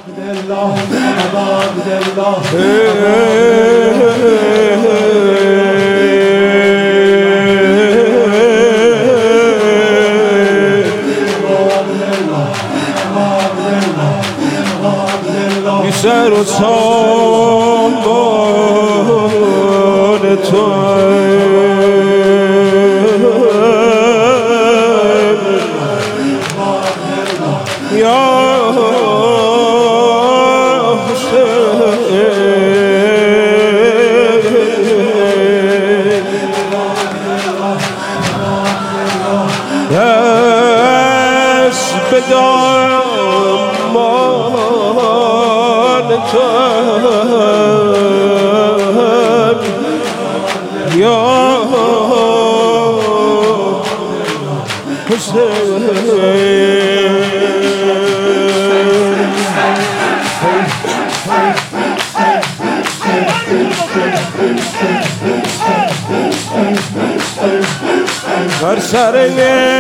سر و سامان تو یا دست به دامان تو یا بر سر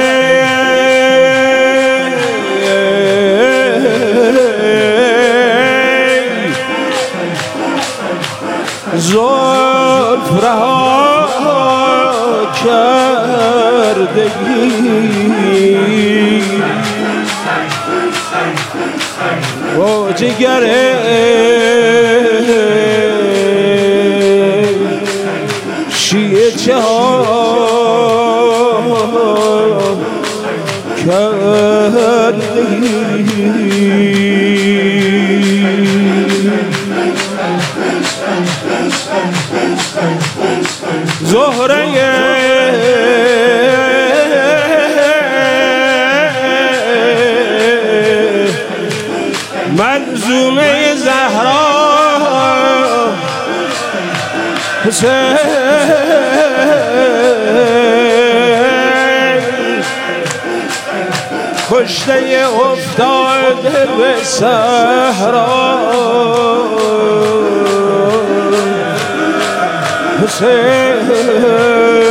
زلف رها کردگی با جگر شیعه چه ها کردگی زهره منظومه زهرا حسین کشته افتاده به صحرا حسین